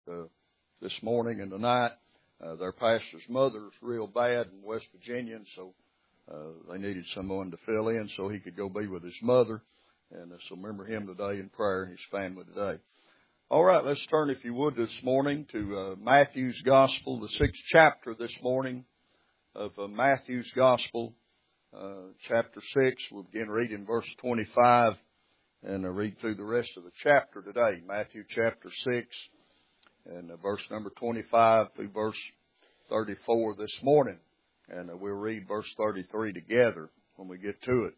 this morning and tonight. Their pastor's mother's real bad in West Virginia, and so they needed someone to fill in so he could go be with his mother. And so remember him today in prayer and his family today. All right, let's turn, if you would, this morning to Matthew's Gospel, the 6th chapter this morning of Matthew's Gospel, chapter 6. We'll begin reading verse 25 and read through the rest of the chapter today. Matthew chapter 6 and verse number 25 through verse 34 this morning. And we'll read verse 33 together when we get to it.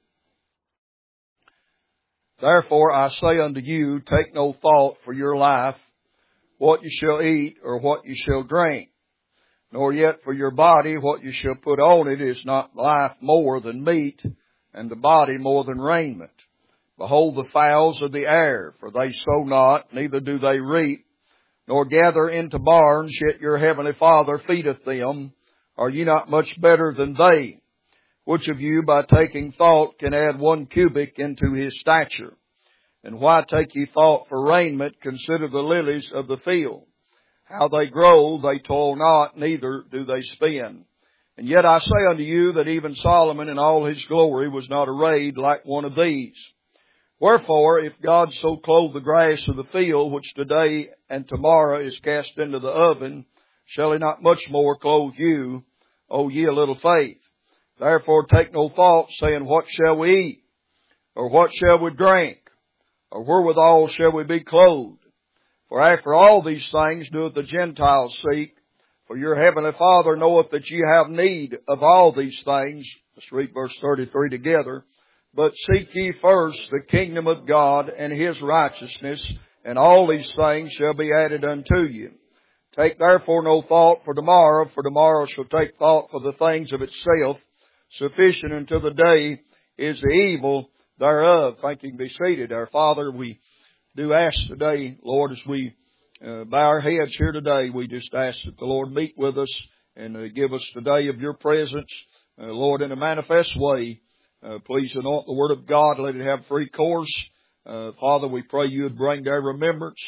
Therefore I say unto you, take no thought for your life, what you shall eat or what you shall drink, nor yet for your body what you shall put on it. Is not life more than meat, and the body more than raiment? Behold the fowls of the air, for they sow not, neither do they reap, nor gather into barns, yet your heavenly Father feedeth them. Are ye not much better than they? Which of you, by taking thought, can add 1 cubit into his stature? And why take ye thought for raiment? Consider the lilies of the field, how they grow, they toil not, neither do they spin. And yet I say unto you that even Solomon in all his glory was not arrayed like one of these. Wherefore, if God so clothe the grass of the field, which today and tomorrow is cast into the oven, shall he not much more clothe you, O ye of little faith? Therefore take no thought, saying, what shall we eat? Or what shall we drink? Or wherewithal shall we be clothed? For after all these things doeth the Gentiles seek. For your heavenly Father knoweth that ye have need of all these things. Let's read verse 33 together. But seek ye first the kingdom of God and his righteousness, and all these things shall be added unto you. Take therefore no thought for tomorrow shall take thought for the things of itself. Sufficient unto the day is the evil thereof. Thank you, can be seated. Our Father, we do ask today, Lord, as we bow our heads here today, we just ask that the Lord meet with us and give us today of your presence, Lord, in a manifest way. Please anoint the Word of God. Let it have free course. Father, we pray you would bring to our remembrance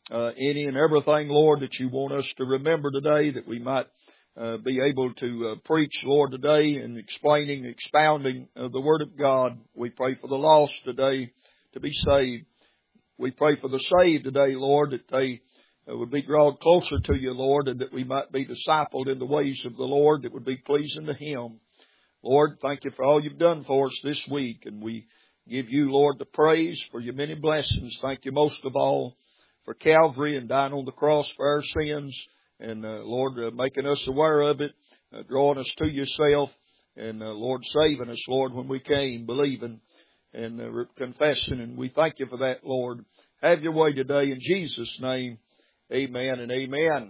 any and everything, Lord, that you want us to remember today, that we might be able to preach, Lord, today and expounding the Word of God. We pray for the lost today to be saved. We pray for the saved today, Lord, that they would be drawn closer to you, Lord, and that we might be discipled in the ways of the Lord that would be pleasing to Him. Lord, thank you for all you've done for us this week, and we give you, Lord, the praise for your many blessings. Thank you most of all for Calvary and dying on the cross for our sins. And, Lord, making us aware of it, drawing us to yourself, and, Lord, saving us, Lord, when we came, believing and confessing. And we thank you for that, Lord. Have your way today in Jesus' name. Amen and amen.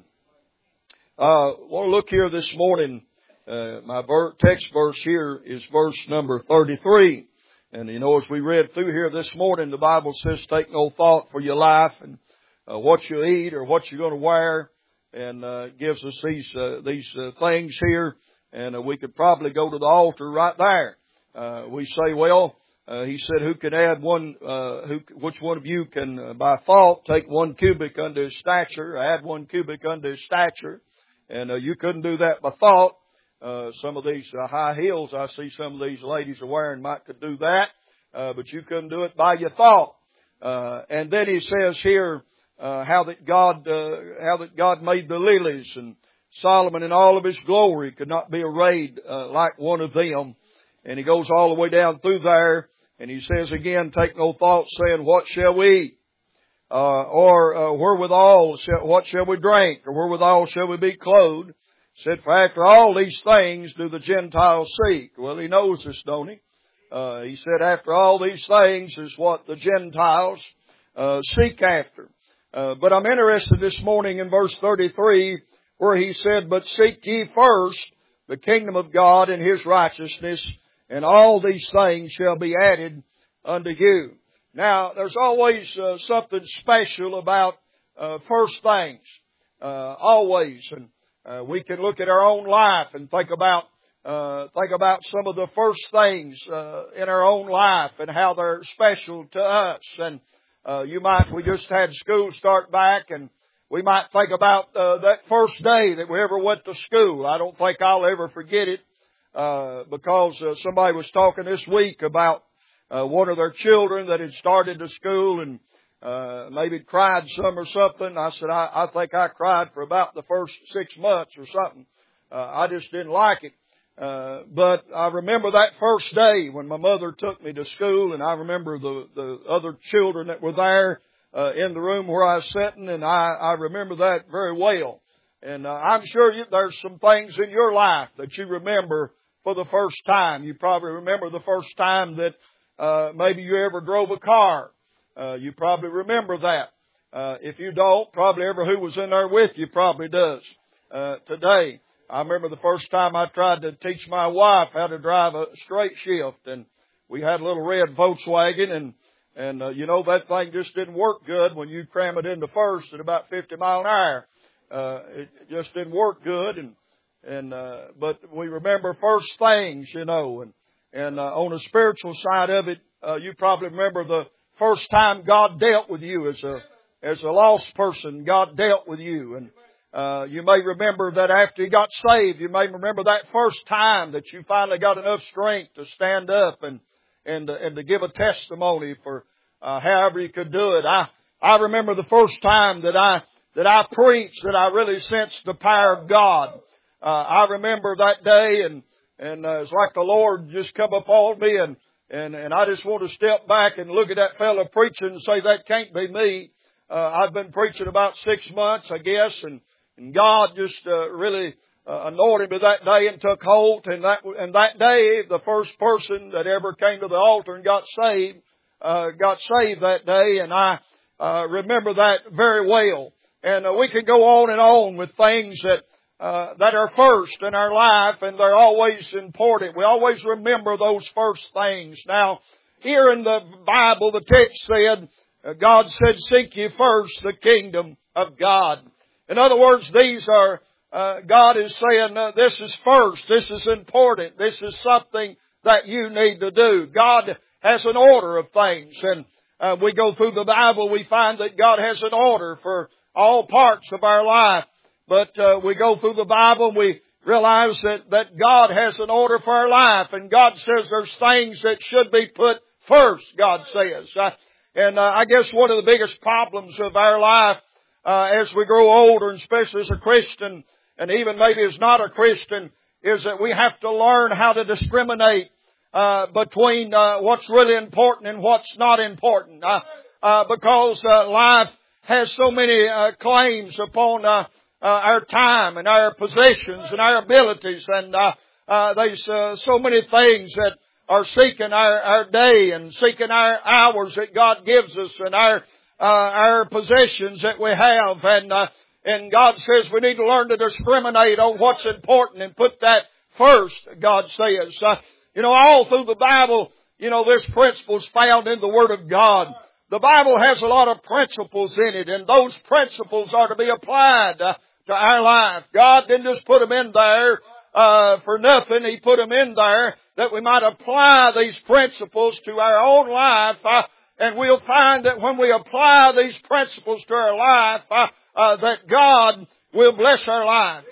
I want to look here this morning. My text verse here is verse number 33. And, as we read through here this morning, the Bible says, take no thought for your life and what you eat or what you're going to wear. And gives us these things here, and we could probably go to the altar right there. We say, well, he said, who can add which one of you can by thought take 1 cubit unto his stature, add 1 cubit unto his stature? And you couldn't do that by thought. Some of these high heels I see some of these ladies are wearing could do that, but you couldn't do it by your thought. And then he says here, how that God made the lilies, and Solomon in all of his glory could not be arrayed like one of them. And he goes all the way down through there, and he says again, take no thought, saying, what shall we eat? Or wherewithal, what shall we drink? Or wherewithal shall we be clothed? He said, for after all these things do the Gentiles seek. Well, he knows this, don't he? He said, after all these things is what the Gentiles seek after. But I'm interested this morning in verse 33 where he said, but seek ye first the kingdom of God and his righteousness, and all these things shall be added unto you. Now, there's always something special about first things. Always. And we can look at our own life and think about some of the first things in our own life and how they're special to us. And we just had school start back, and we might think about that first day that we ever went to school. I don't think I'll ever forget it because somebody was talking this week about one of their children that had started to school and maybe cried some or something. I said, I think I cried for about the first 6 months or something. I just didn't like it. But I remember that first day when my mother took me to school, and I remember the other children that were there in the room where I was sitting, and I remember that very well. And I'm sure there's some things in your life that you remember for the first time. You probably remember the first time that maybe you ever drove a car. You probably remember that. If you don't, probably who was in there with you probably does today. I remember the first time I tried to teach my wife how to drive a straight shift, and we had a little red Volkswagen, and you know, that thing just didn't work good when you cram it into first at about 50 miles an hour. It just didn't work good, but we remember first things, you know, and on the spiritual side of it, you probably remember the first time God dealt with you as a lost person. God dealt with you, and you may remember that after you got saved, you may remember that first time that you finally got enough strength to stand up and to give a testimony for however you could do it. I remember the first time that I preached, that I really sensed the power of God. I remember that day, and it's like the Lord just come upon me, and I just want to step back and look at that fellow preaching and say, that can't be me. I've been preaching about 6 months, I guess, and God just really anointed me that day and took hold. And that day, the first person that ever came to the altar and got saved that day. And I remember that very well. And we can go on and on with things that are first in our life, and they're always important. We always remember those first things. Now, here in the Bible, the text said, God said, seek ye first the kingdom of God. In other words, these are, God is saying, this is first, this is important, this is something that you need to do. God has an order of things, and we go through the Bible, we find that God has an order for all parts of our life. But we go through the Bible and we realize that God has an order for our life, and God says there's things that should be put first, God says. And I guess one of the biggest problems of our life as we grow older, and especially as a Christian, and even maybe as not a Christian, is that we have to learn how to discriminate between what's really important and what's not important. Because life has so many claims upon our time and our possessions and our abilities, and there's so many things that are seeking our day and seeking our hours that God gives us, and our possessions that we have, and God says we need to learn to discriminate on what's important and put that first, God says. You know, all through the Bible, you know, there's principles found in the Word of God. The Bible has a lot of principles in it, and those principles are to be applied to our life. God didn't just put them in there for nothing. He put them in there that we might apply these principles to our own life, and we'll find that when we apply these principles to our life, that God will bless our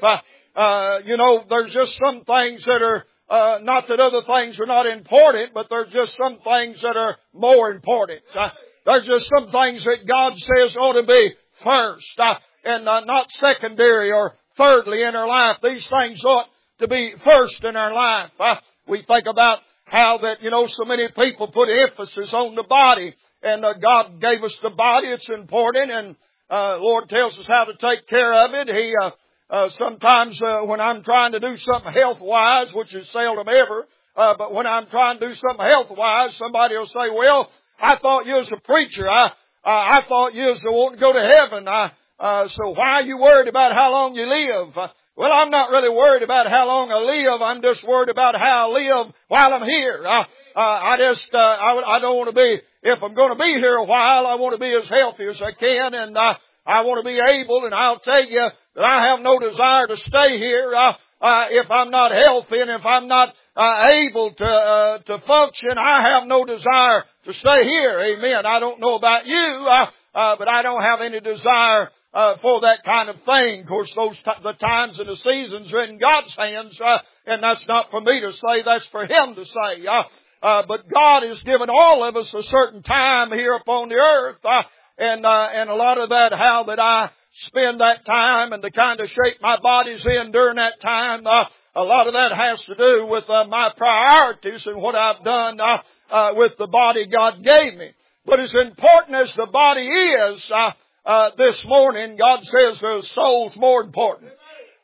life. You know, there's just some things that are, not that other things are not important, but there's just some things that are more important. There's just some things that God says ought to be first, and not secondary or thirdly in our life. These things ought to be first in our life. We think about how that, you know, so many people put emphasis on the body, and God gave us the body. It's important, and Lord tells us how to take care of it. He sometimes when I'm trying to do something health-wise, which is seldom ever, but when I'm trying to do something health-wise, somebody will say, well, I thought you was a preacher. I thought you was wanting to go to heaven. So why are you worried about how long you live? Well, I'm not really worried about how long I live. I'm just worried about how I live while I'm here. I don't want to be, if I'm going to be here a while, I want to be as healthy as I can, and I want to be able, and I'll tell you that I have no desire to stay here if I'm not healthy, and if I'm not able to function, I have no desire to stay here. Amen. I don't know about you, but I don't have any desire for that kind of thing. Of course, the times and the seasons are in God's hands, and that's not for me to say, that's for Him to say. But God has given all of us a certain time here upon the earth, and a lot of that, how that I spend that time and the kind of shape my body's in during that time, a lot of that has to do with my priorities and what I've done with the body God gave me. But as important as the body is, this morning, God says the soul's more important.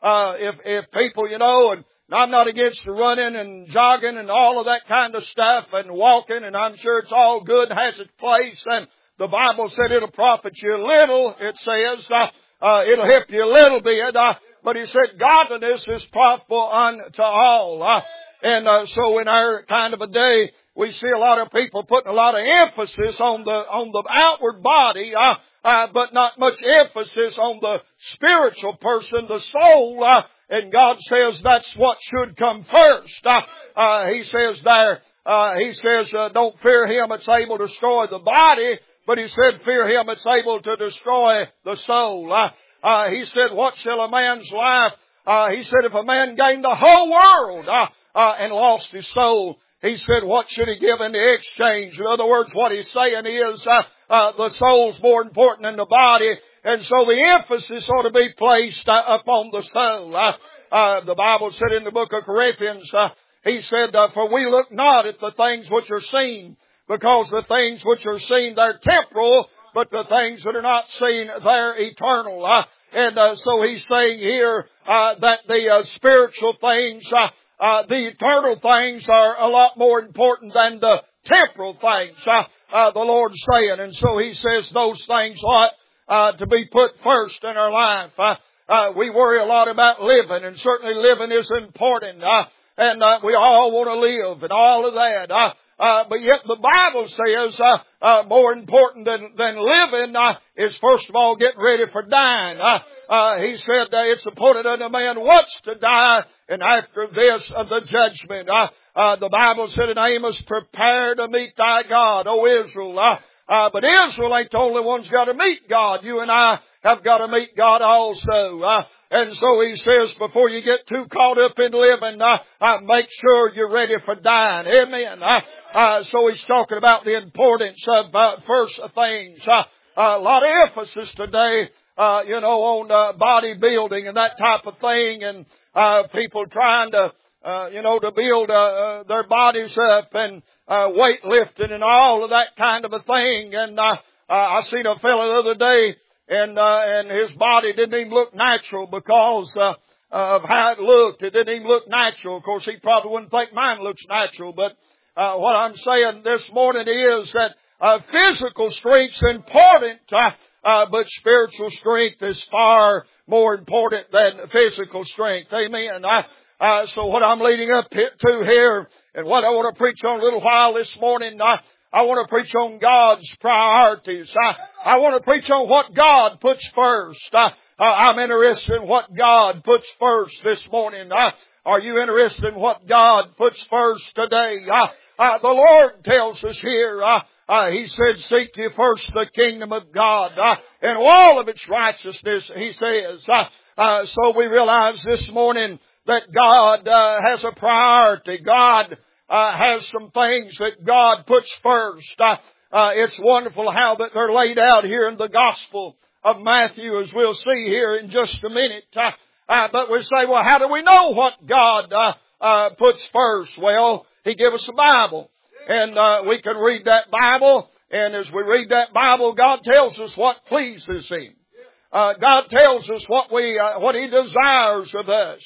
If people, and I'm not against the running and jogging and all of that kind of stuff and walking, and I'm sure it's all good and has its place, and the Bible said it'll profit you a little, it says, it'll help you a little bit, but He said godliness is profitable unto all. So in our kind of a day, we see a lot of people putting a lot of emphasis on the outward body, but not much emphasis on the spiritual person, the soul, and God says that's what should come first. He says there, don't fear him that's able to destroy the body, but He said fear him that's able to destroy the soul. He said, what shall a man's life? He said, if a man gained the whole world, and lost his soul, He said, what should he give in the exchange? In other words, what He's saying is, the soul's more important than the body, and so the emphasis ought to be placed upon the soul. The Bible said in the book of Corinthians, He said, for we look not at the things which are seen, because the things which are seen, they're temporal, but the things that are not seen, they're eternal. So He's saying here, that the spiritual things, the eternal things are a lot more important than the temporal things, the Lord's saying. And so He says those things ought to be put first in our life. We worry a lot about living, and certainly living is important, and we all want to live and all of that. But yet the Bible says, more important than living, is first of all getting ready for dying. He said, it's appointed unto man once to die, and after this the judgment. The Bible said in Amos, prepare to meet thy God, O Israel. But Israel ain't the only one's got to meet God. You and I have got to meet God also. And so He says, before you get too caught up in living, make sure you're ready for dying. Amen. So He's talking about the importance of first things. A lot of emphasis today, on bodybuilding and that type of thing, and people trying to, to build their bodies up, and weightlifting and all of that kind of a thing. And I seen a fellow the other day, and his body didn't even look natural because of how it looked. It didn't even look natural. Of course, he probably wouldn't think mine looks natural, but what I'm saying this morning is that physical strength's important, but spiritual strength is far more important than physical strength. Amen. So what I'm leading up to here, and what I want to preach on a little while this morning, I want to preach on God's priorities. I want to preach on what God puts first. I'm interested in what God puts first this morning. Are you interested in what God puts first today? The Lord tells us here, He said, seek ye first the kingdom of God, and all of its righteousness, He says. So we realize this morning that God has a priority. God has some things that God puts first. It's wonderful how that they're laid out here in the Gospel of Matthew, as we'll see here in just a minute. But we say, well, how do we know what God puts first? Well, He gave us a Bible, and we can read that Bible, and as we read that Bible, God tells us what pleases Him. God tells us what He desires of us.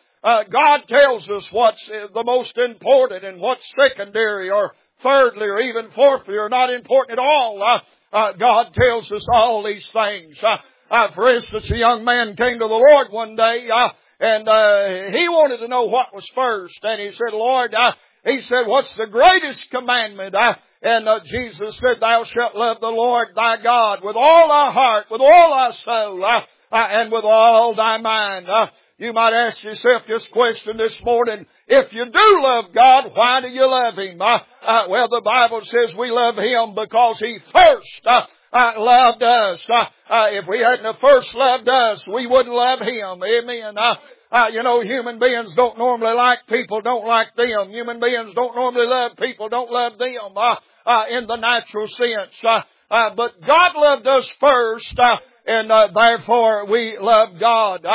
God tells us what's the most important and what's secondary or thirdly or even fourthly or not important at all. God tells us all these things. For instance, a young man came to the Lord one day, and he wanted to know what was first. And he said, Lord, he said, what's the greatest commandment? And Jesus said, thou shalt love the Lord thy God with all thy heart, with all thy soul, and with all thy mind. You might ask yourself this question this morning. If you do love God, why do you love Him? Well, the Bible says we love Him because He first loved us. If we hadn't have first loved us, we wouldn't love Him. Amen. Human beings don't normally like people, don't like them. Human beings don't normally love people, don't love them, in the natural sense. But God loved us first, and therefore we love God.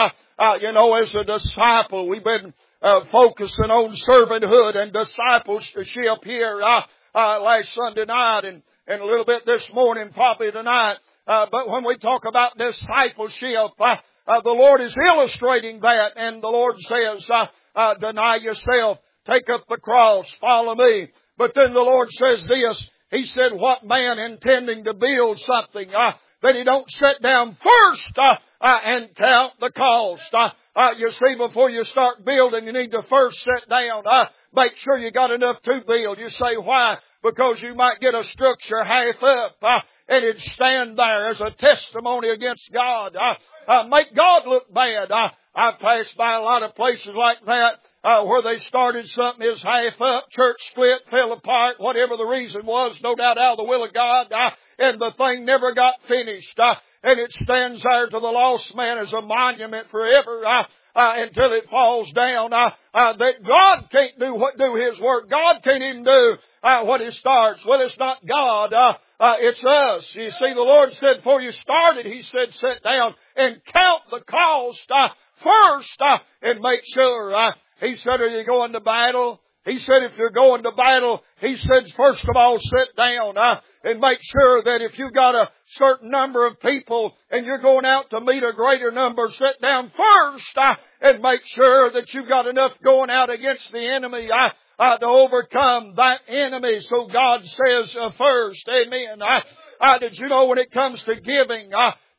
As a disciple, we've been focusing on servanthood and discipleship here last Sunday night and a little bit this morning, probably tonight. But when we talk about discipleship, the Lord is illustrating that, and the Lord says, deny yourself, take up the cross, follow me. But then the Lord says this, He said, what man intending to build something, that he don't sit down first, and count the cost. You see, before you start building, you need to first sit down, make sure you got enough to build. You say, why? Because you might get a structure half up, and it stand there as a testimony against God. Make God look bad. I've passed by a lot of places like that, where they started something is half up, church split, fell apart, whatever the reason was, no doubt out of the will of God, and the thing never got finished, and it stands there to the lost man as a monument forever, until it falls down, that God can't do His work. God can't even do, what He starts. Well, it's not God, it's us. You see, the Lord said, before you started, He said, sit down and count the cost, first, and make sure, He said, are you going to battle? He said, if you're going to battle, He said, first of all, sit down, and make sure that if you've got a certain number of people and you're going out to meet a greater number, sit down first, and make sure that you've got enough going out against the enemy, to overcome that enemy. So God says first, amen. Did you know when it comes to giving,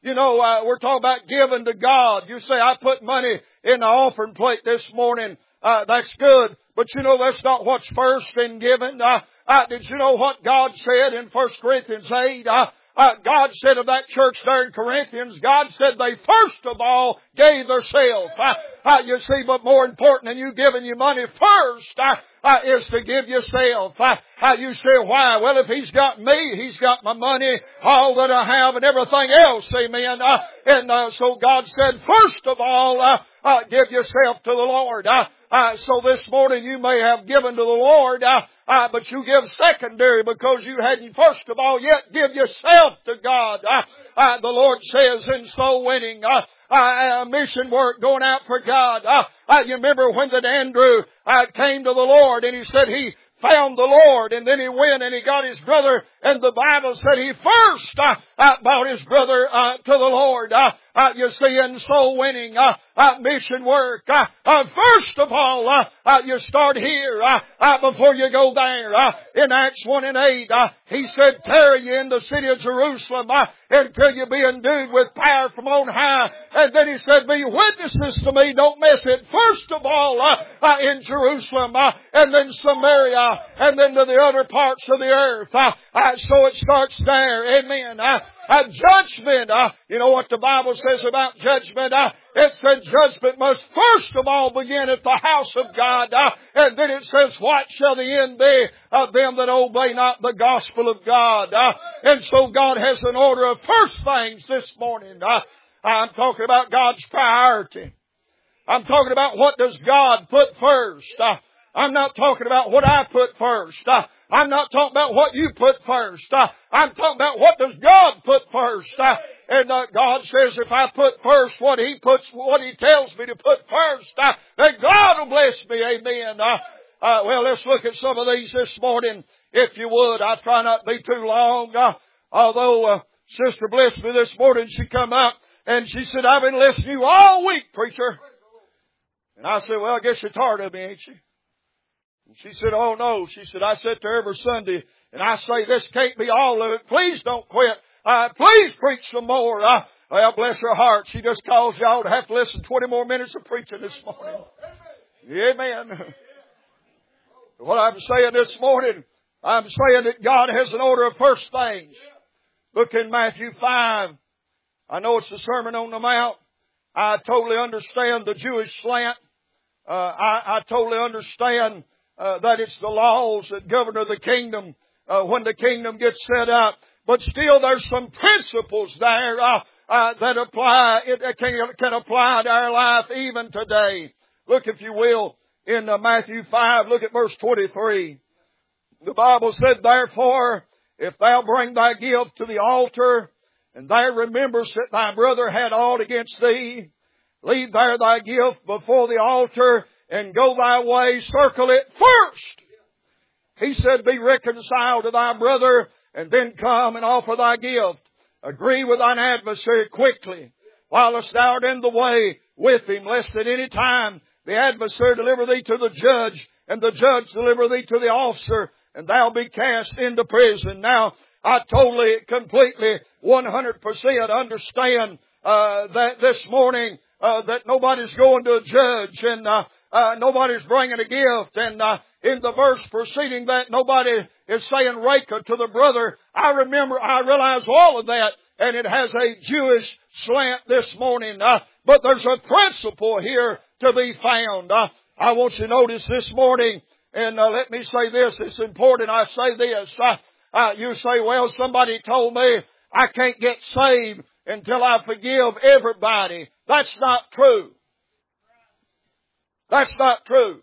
we're talking about giving to God. You say, I put money in the offering plate this morning. That's good. But that's not what's first in giving. Did you know what God said in 1 Corinthians 8? God said of that church there in Corinthians, God said they first of all gave themselves. You see, but more important than you giving your money first, is to give yourself. You say, why? Well, if He's got me, He's got my money, all that I have and everything else, amen. So God said, first of all, give yourself to the Lord. So this morning you may have given to the Lord, but you give secondary because you hadn't first of all yet give yourself to God. The Lord says in soul winning, mission work going out for God. You remember when that Andrew came to the Lord and he said he found the Lord, and then he went and he got his brother, and the Bible said he first brought his brother to the Lord. You see, in soul winning, mission work, first of all, you start here before you go there. In Acts 1 and 8, He said, tarry ye in the city of Jerusalem until you be endued with power from on high. And then He said, be witnesses to me, don't miss it. First of all, in Jerusalem, and then Samaria, and then to the other parts of the earth. So it starts there. Amen. Judgment. You know what the Bible says about judgment? It said judgment must first of all begin at the house of God. And then it says, what shall the end be of them that obey not the gospel of God? And so God has an order of first things this morning. I'm talking about God's priority. I'm talking about what does God put first. I'm not talking about what I put first. I'm not talking about what you put first. I'm talking about what does God put first. And God says if I put first what He tells me to put first, then God will bless me. Amen. Well, let's look at some of these this morning, if you would. I try not to be too long. Although Sister blessed me this morning, she come up and she said, I've been listening to you all week, preacher. And I said, well, I guess you're tired of me, ain't you? And she said, oh no. She said, I sit there every Sunday and I say, this can't be all of it. Please don't quit. Please preach some more. Well, bless her heart. She just caused y'all to have to listen 20 more minutes of preaching this morning. Amen. What I'm saying this morning, I'm saying that God has an order of first things. Look in Matthew 5. I know it's the Sermon on the Mount. I totally understand the Jewish slant. I totally understand that it's the laws that govern the kingdom when the kingdom gets set up. but still there's some principles there that apply. It can apply to our life even today. Look, if you will, in Matthew 5, look at verse 23. The Bible said, therefore, if thou bring thy gift to the altar, and thou rememberest that thy brother had aught against thee, leave there thy gift before the altar, and go thy way, circle it first. He said, be reconciled to thy brother, and then come and offer thy gift. Agree with thine adversary quickly, whilst thou art in the way with him, lest at any time the adversary deliver thee to the judge, and the judge deliver thee to the officer, and thou be cast into prison. Now, I totally, completely, 100% understand that this morning that nobody's going to a judge, and nobody's bringing a gift, and in the verse preceding that, nobody is saying reka to the brother. I realize all of that, and it has a Jewish slant this morning. But there's a principle here to be found. I want you to notice this morning, and let me say this, it's important I say this. You say, well, somebody told me I can't get saved until I forgive everybody. That's not true. That's not true.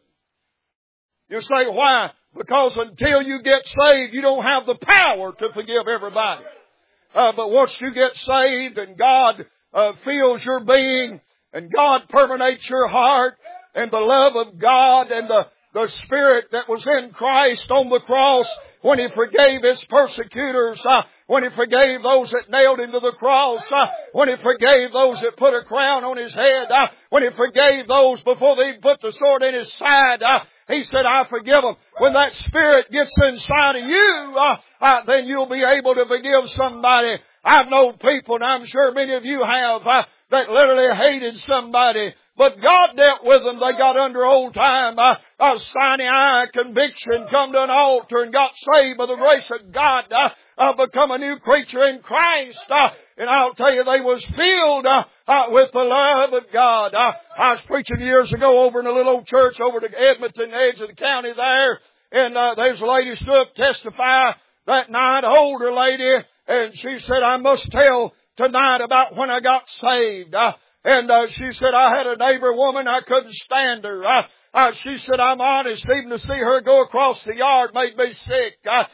You say, why? Because until you get saved, you don't have the power to forgive everybody. But once you get saved and God fills your being, and God permeates your heart, and the love of God and the Spirit that was in Christ on the cross, when He forgave His persecutors, when He forgave those that nailed Him to the cross, when He forgave those that put a crown on His head, when He forgave those before they put the sword in His side, He said, I forgive them. When that Spirit gets inside of you, then you'll be able to forgive somebody. I've known people, and I'm sure many of you have, that literally hated somebody. But God dealt with them. They got under old time, Sinai conviction, come to an altar and got saved by the grace of God, become a new creature in Christ. And I'll tell you, they was filled with the love of God. I was preaching years ago over in a little old church over to Edmonton, edge of the county there. And there's a lady stood up to testify that night, an older lady, and she said, I must tell tonight about when I got saved. And she said, I had a neighbor woman, I couldn't stand her. She said, I'm honest, even to see her go across the yard made me sick.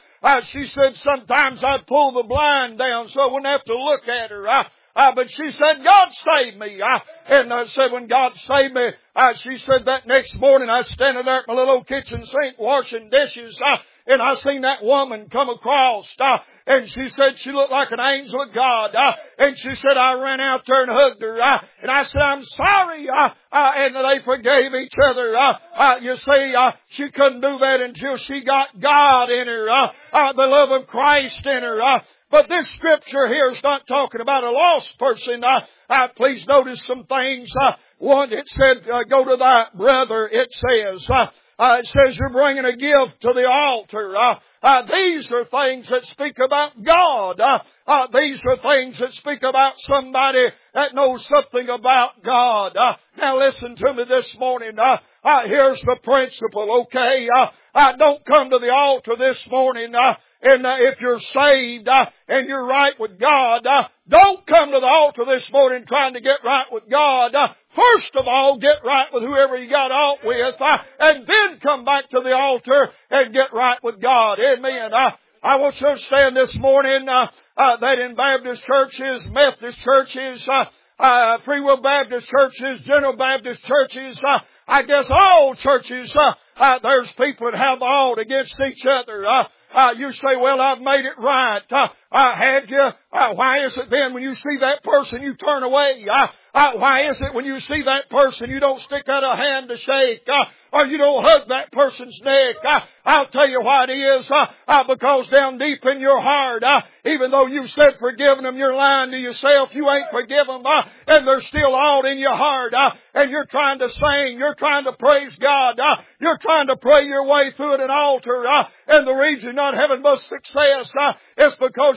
She said, sometimes I'd pull the blind down so I wouldn't have to look at her. But she said, God saved me. And said, when God saved me, she said that next morning I was standing there at my little kitchen sink washing dishes. And I seen that woman come across, and she said she looked like an angel of God. And she said, I ran out there and hugged her. And I said, I'm sorry. And they forgave each other. You see, she couldn't do that until she got God in her, the love of Christ in her. But this scripture here is not talking about a lost person. Please notice some things. One, it said, go to thy brother, it says. It says you're bringing a gift to the altar. These are things that speak about God. These are things that speak about somebody that knows something about God. Now listen to me this morning. Here's the principle, okay? Don't come to the altar this morning and if you're saved and you're right with God, don't come to the altar this morning trying to get right with God. First of all, get right with whoever you got out with, and then come back to the altar and get right with God. Amen. I want you to understand this morning that in Baptist churches, Methodist churches, Free Will Baptist churches, General Baptist churches, I guess all churches, there's people that have all against each other. You say, well, I've made it right. Have you? Why is it then when you see that person you turn away? Why is it when you see that person you don't stick out a hand to shake? Or you don't hug that person's neck? I'll tell you why it is. Because down deep in your heart, even though you've said forgiving them, you're lying to yourself. You ain't forgiven them. And there's still all in your heart. And you're trying to sing. You're trying to praise God. You're trying to pray your way through at an altar. And the reason you're not having much success is because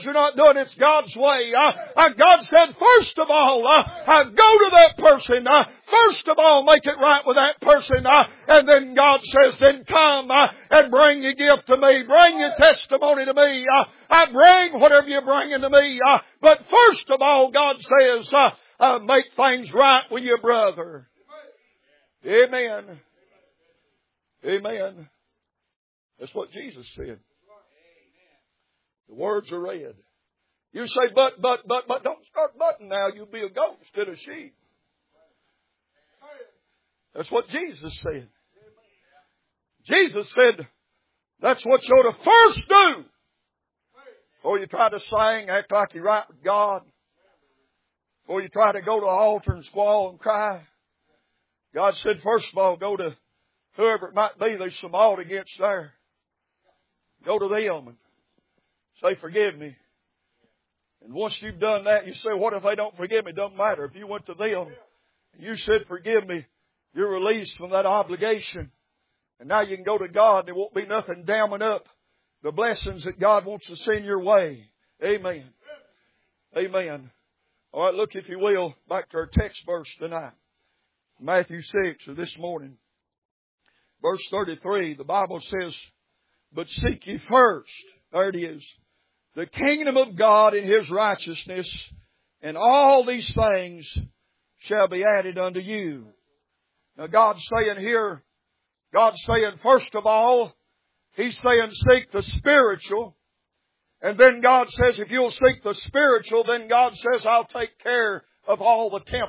you're not doing it God's way. God said, first of all, go to that person. First of all, make it right with that person. And then God says, then come and bring your gift to me. Bring your testimony to me. Bring whatever you're bringing to me. But first of all, God says, make things right with your brother. Amen. Amen. That's what Jesus said. The words are read. You say, but, don't start butting now. You'll be a goat instead of sheep. That's what Jesus said. Jesus said, that's what you ought to first do. Before you try to sing, act like you're right with God. Before you try to go to the altar and squall and cry. God said, first of all, go to whoever it might be there's some ought against there. Go to them and say, forgive me. And once you've done that, you say, what if they don't forgive me? It doesn't matter. If you went to them and you said, forgive me, you're released from that obligation. And now you can go to God and there won't be nothing damming up the blessings that God wants to send your way. Amen. Amen. All right, look, if you will, back to our text verse tonight. Matthew 6, or this morning. Verse 33, the Bible says, but seek ye first, there it is, the kingdom of God and His righteousness, and all these things shall be added unto you. Now God's saying here, God's saying first of all, He's saying seek the spiritual. And then God says if you'll seek the spiritual, then God says I'll take care of all the temporal.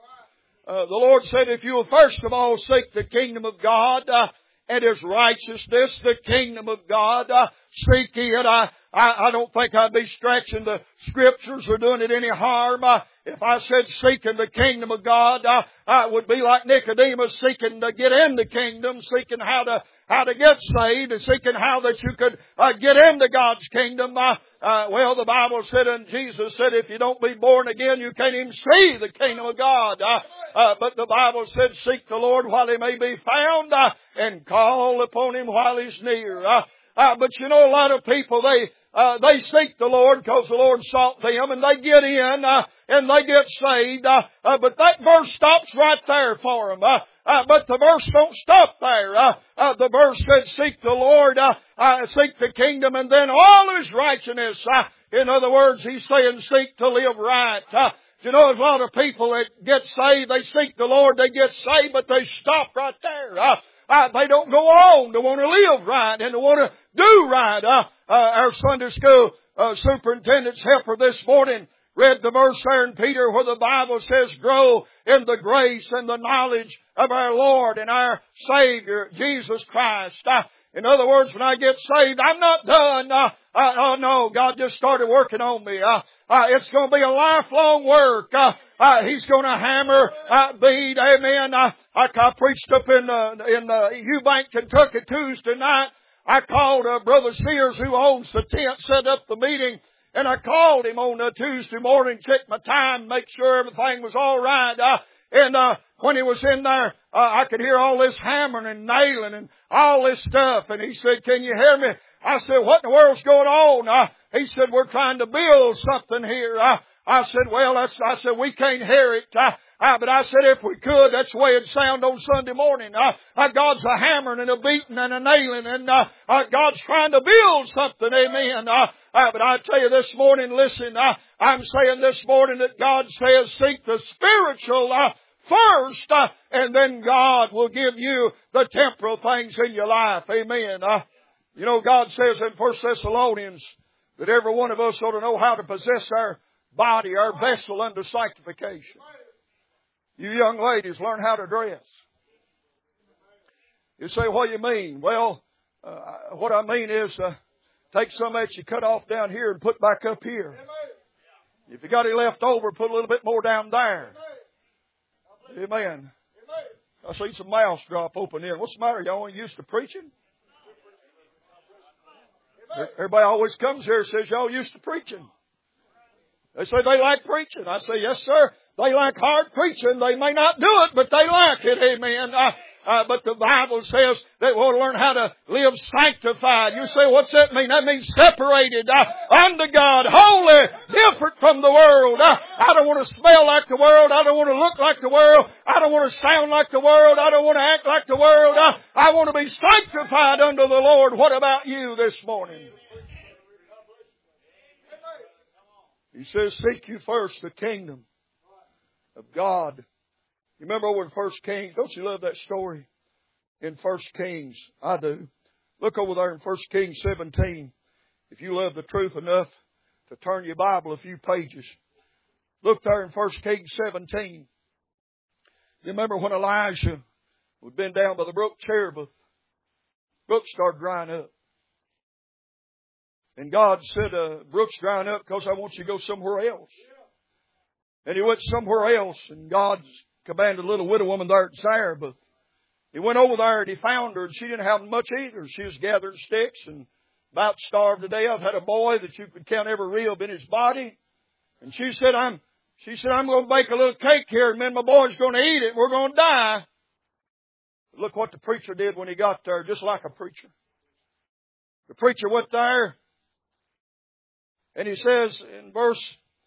The Lord said if you'll first of all seek the kingdom of God and His righteousness, the kingdom of God, seek it. I don't think I'd be stretching the Scriptures or doing it any harm. If I said seeking the kingdom of God, I would be like Nicodemus seeking to get in the kingdom, seeking how to get saved, and seeking how that you could get into God's kingdom. Well, the Bible said, and Jesus said, if you don't be born again, you can't even see the kingdom of God. But the Bible said, seek the Lord while He may be found, and call upon Him while He's near. But you know, a lot of people, they seek the Lord because the Lord sought them, and they get in, and they get saved. But that verse stops right there for them. But the verse don't stop there. The verse said, seek the Lord, seek the kingdom, and then all His righteousness. In other words, He's saying seek to live right. You know, there's a lot of people that get saved, they seek the Lord, they get saved, but they stop right there. They don't go on. They want to live right and they want to do right. Our Sunday school superintendent's helper this morning read the verse there in Peter where the Bible says, grow in the grace and the knowledge of our Lord and our Savior, Jesus Christ. In other words, when I get saved, I'm not done. Oh no, God just started working on me. It's going to be a lifelong work. He's going to hammer, beat, amen. I preached up in Eubank, Kentucky Tuesday night. I called Brother Sears, who owns the tent, set up the meeting, and I called him on Tuesday morning, checked my time, make sure everything was all right. And when he was in there, I could hear all this hammering and nailing and all this stuff. And he said, can you hear me? I said, what in the world's going on? He said, we're trying to build something here. I said, well, I said, we can't hear it. But I said, if we could, that's the way it'd sound on Sunday morning. God's a hammering and a beating and a nailing, and God's trying to build something. Amen. But I tell you this morning, listen, I'm saying this morning that God says, seek the spiritual first, and then God will give you the temporal things in your life. Amen. You know, God says in 1 Thessalonians that every one of us ought to know how to possess our body, our vessel unto sanctification. You young ladies, learn how to dress. You say, what do you mean? Well, what I mean is take some that you cut off down here and put back up here. If you got any left over, put a little bit more down there. Amen. I see some mouths drop open in. What's the matter? Y'all ain't used to preaching? Everybody always comes here and says, y'all used to preaching. They say they like preaching. I say, yes, sir. They like hard preaching. They may not do it, but they like it. Amen. But the Bible says that we'll learn how to live sanctified. You say, what's that mean? That means separated unto God, holy, different from the world. I don't want to smell like the world. I don't want to look like the world. I don't want to sound like the world. I don't want to act like the world. I want to be sanctified unto the Lord. What about you this morning? He says, seek you first the kingdom of God. You remember over in 1 Kings? Don't you love that story? In 1 Kings. I do. Look over there in 1 Kings 17. If you love the truth enough to turn your Bible a few pages. Look there in 1 Kings 17. You remember when Elijah had been down by the brook Cherith? Brook started drying up. And God said, brook's drying up because I want you to go somewhere else. And he went somewhere else, and God commanded a little widow woman there at Zarephath. He went over there and he found her, and she didn't have much either. She was gathering sticks and about starved to death. Had a boy that you could count every rib in his body. And she said, I'm going to bake a little cake here, and then my boy's going to eat it, and we're going to die. But look what the preacher did when he got there, just like a preacher. The preacher went there, and he says in verse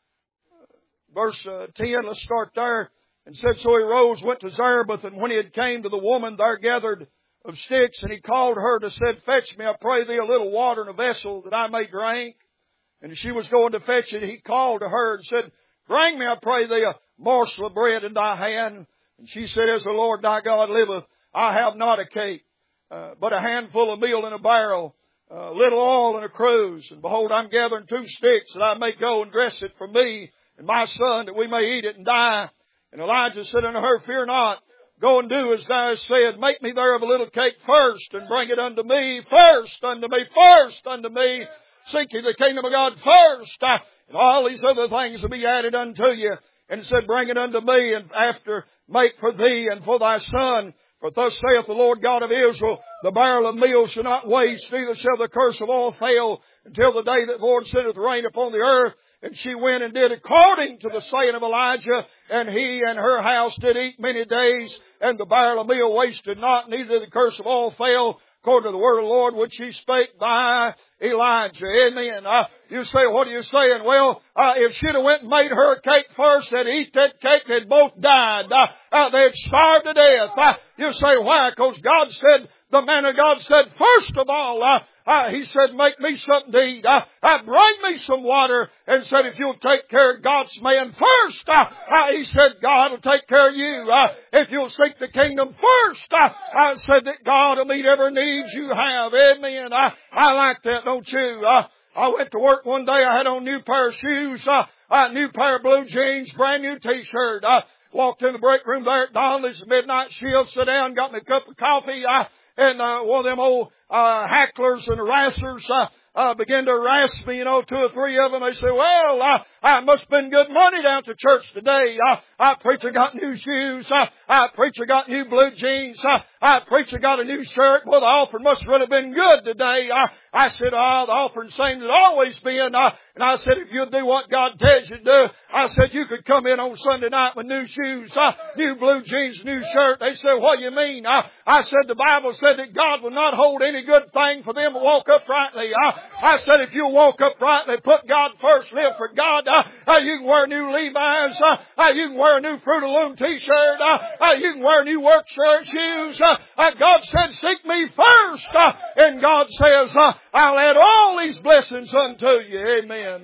10, let's start there, and said, so he rose, went to Zarephath, and when he had came to the woman there gathered of sticks, and he called her and said, fetch me, I pray thee, a little water in a vessel that I may drink. And she was going to fetch it. He called to her and said, bring me, I pray thee, a morsel of bread in thy hand. And she said, as the Lord thy God liveth, I have not a cake, but a handful of meal in a barrel, little oil in a cruse. And behold, I'm gathering 2 sticks that I may go and dress it for me and my son, that we may eat it and die. And Elijah said unto her, fear not, go and do as thou hast said. Make me there of a little cake first, and bring it unto me. First unto me, first unto me. Seek ye the kingdom of God first, and all these other things will be added unto you. And said, bring it unto me, and after make for thee and for thy son. For thus saith the Lord God of Israel, the barrel of meal shall not waste, neither shall the curse of oil fail, until the day that the Lord sendeth rain upon the earth. And she went and did according to the saying of Elijah, and he and her house did eat many days, and the barrel of meal wasted not, neither did the curse of oil fail, according to the word of the Lord which he spake by Elijah. Amen. You say, what are you saying? Well, if she'd have went and made her a cake first, they'd eat that cake, they'd both died. They'd starved to death. You say, why? Because God said, the man of God said, first of all, he said, make me something to eat. Bring me some water. And said, if you'll take care of God's man first, he said, God will take care of you. If you'll seek the kingdom first, I said that God will meet every need you have. Amen. I like that, don't you? I went to work one day. I had on a new pair of shoes, a new pair of blue jeans, brand new t-shirt. Walked in the break room there at Donnelly's midnight shift, sat down, got me a cup of coffee, and one of them old hacklers and harassers began to harass me, 2 or 3 of them. They say, well, I must have been good money down to church today. Preacher got new shoes. Preacher got new blue jeans. Preacher got a new shirt. Well, the offering must have really been good today. I said, the offering same as always been. And I said, if you'll do what God tells you to do, I said, you could come in on Sunday night with new shoes, new blue jeans, new shirt. They said, what do you mean? I said, the Bible said that God will not hold any good thing for them to walk uprightly. I said, if you walk uprightly, put God first, live for God, you can wear new Levi's, you can wear a new Fruit of the Loom t-shirt, you can wear new work shirt, shoes. God said, seek me first. And God says, I'll add all these blessings unto you. Amen.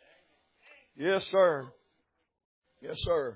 Yes, sir. Yes, sir.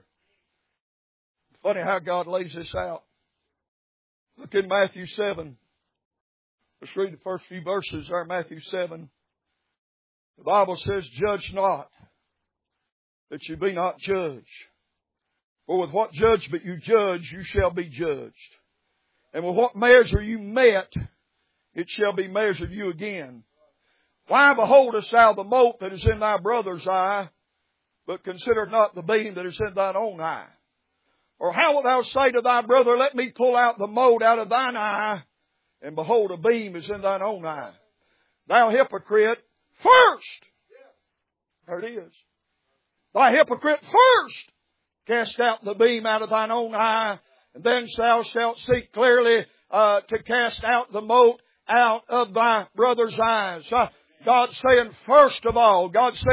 Funny how God lays this out. Look in Matthew 7. Let's read the first few verses there, Matthew 7. The Bible says, judge not, that you be not judged. For with what judgment you judge, you shall be judged. And with what measure you met, it shall be measured you again. Why beholdest thou the mote that is in thy brother's eye, but consider not the beam that is in thine own eye? Or how wilt thou say to thy brother, let me pull out the mote out of thine eye, and behold, a beam is in thine own eye? Thou hypocrite, first. There it is. Thy hypocrite, first cast out the beam out of thine own eye, And then thou shalt see clearly to cast out the mote out of thy brother's eyes. God's saying first of all,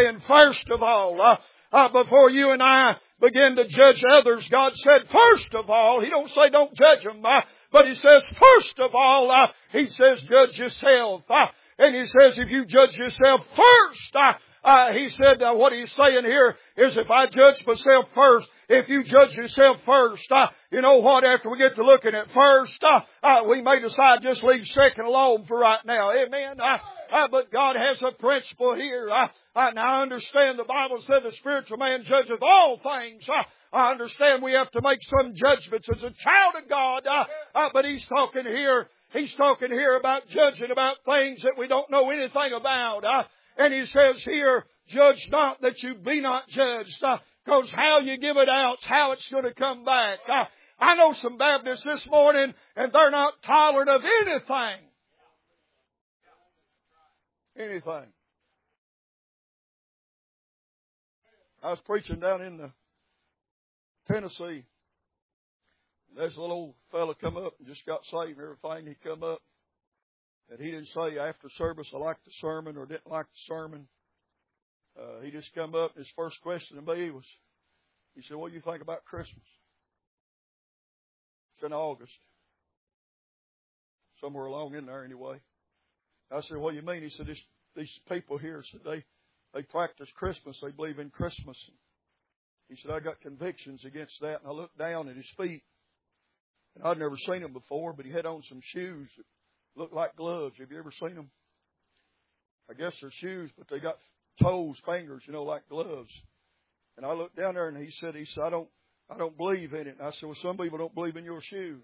before you and I begin to judge others, God said first of all, He don't say don't judge them, but He says first of all, He says judge yourself. And He says if you judge yourself first, He said what He's saying here is if I judge myself first, if you judge yourself first, you know what, after we get to looking at first, we may decide just leave second alone for right now. Amen. But God has a principle here. Now I understand the Bible said the spiritual man judgeth all things. I understand we have to make some judgments as a child of God. But He's talking here about judging about things that we don't know anything about. And He says here, judge not that you be not judged. Because how you give it out is how it's going to come back. I know some Baptists this morning and they're not tolerant of anything. Anything. I was preaching down in Tennessee. There's a little old fella come up and just got saved and everything. He come up and he didn't say after service I liked the sermon or didn't like the sermon. He just come up and his first question to me was, he said, what do you think about Christmas? It's in August. Somewhere along in there anyway. I said, what do you mean? He said, these people here said they practice Christmas. They believe in Christmas. He said, I got convictions against that. And I looked down at his feet. And I'd never seen them before, but he had on some shoes that looked like gloves. Have you ever seen them? I guess they're shoes, but they got toes, fingers, like gloves. And I looked down there and he said, I don't believe in it. And I said, well, some people don't believe in your shoes.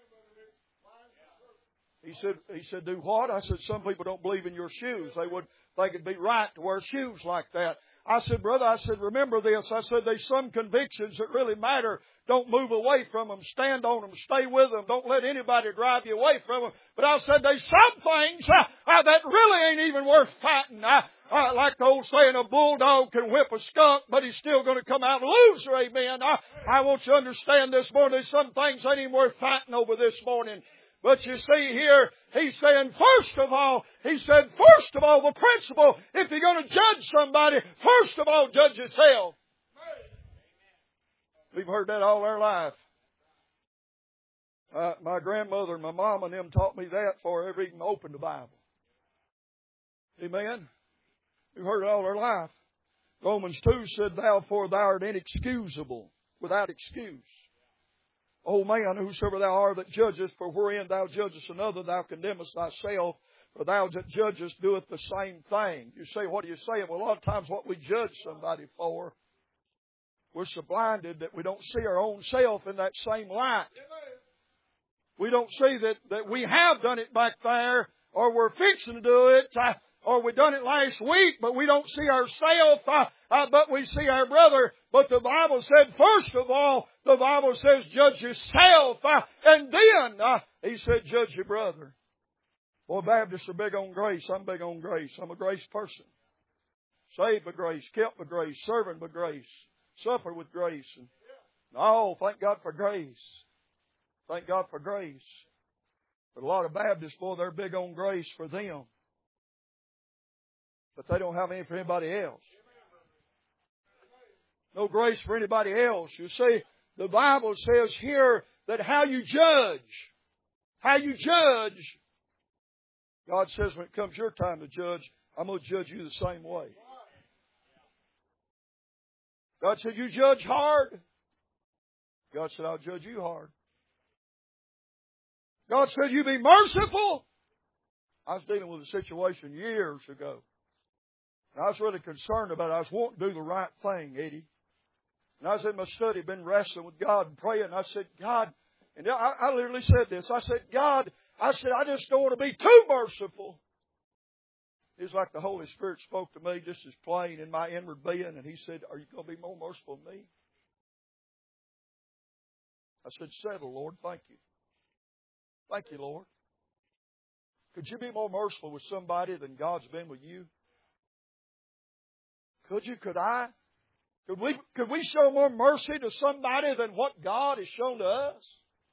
He said, do what? I said, some people don't believe in your shoes. They would think it'd be right to wear shoes like that. I said, brother, remember this. I said, there's some convictions that really matter. Don't move away from them. Stand on them. Stay with them. Don't let anybody drive you away from them. But I said, there's some things that really ain't even worth fighting. Like the old saying, a bulldog can whip a skunk, but he's still going to come out a loser. Amen. I want you to understand this morning. There's some things ain't even worth fighting over this morning. But you see here, he's saying, first of all, the principle, if you're going to judge somebody, first of all, judge yourself. We've heard that all our life. My grandmother and my mom and them taught me that before I ever even opened the Bible. Amen? We've heard it all our life. Romans 2 said, therefore thou art inexcusable, without excuse. O man, whosoever thou art that judgest, for wherein thou judgest another, thou condemnest thyself, for thou that judgest doeth the same thing. You say, what are you saying? Well, a lot of times what we judge somebody for, we're so blinded that we don't see our own self in that same light. We don't see that we have done it back there, or we're fixing to do it, or we done it last week, but we don't see ourselves, but we see our brother. But the Bible said, first of all, the Bible says, judge yourself, and then, he said, judge your brother. Boy, Baptists are big on grace. I'm big on grace. I'm a grace person. Saved by grace, kept by grace, serving by grace, suffer with grace. And, thank God for grace. Thank God for grace. But a lot of Baptists, boy, they're big on grace for them. But they don't have any for anybody else. No grace for anybody else. You see, the Bible says here that how you judge, God says when it comes your time to judge, I'm going to judge you the same way. God said, you judge hard. God said, I'll judge you hard. God said, you be merciful. I was dealing with a situation years ago. And I was really concerned about it. I was wanting to do the right thing, Eddie. And I was in my study, been wrestling with God and praying. And I said, God, and I literally said this. I said, God, I just don't want to be too merciful. It was like the Holy Spirit spoke to me just as plain in my inward being. And He said, are you going to be more merciful than me? I said, settle, Lord. Thank you. Thank you, Lord. Could you be more merciful with somebody than God's been with you? Could you? Could I? Could we show more mercy to somebody than what God has shown to us?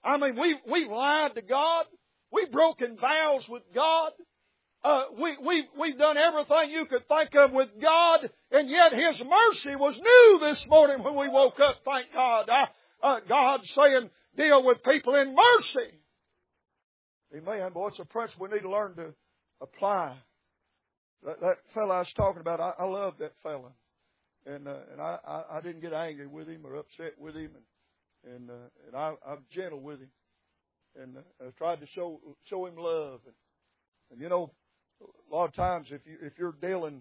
I mean, we've lied to God. We've broken vows with God. We've done everything you could think of with God, and yet His mercy was new this morning when we woke up. Thank God. God's saying, deal with people in mercy. Amen. Boy, it's a principle we need to learn to apply. That fella I was talking about, I love that fella. And I didn't get angry with him or upset with him. And I'm gentle with him. And I tried to show him love. And you know, a lot of times if you're dealing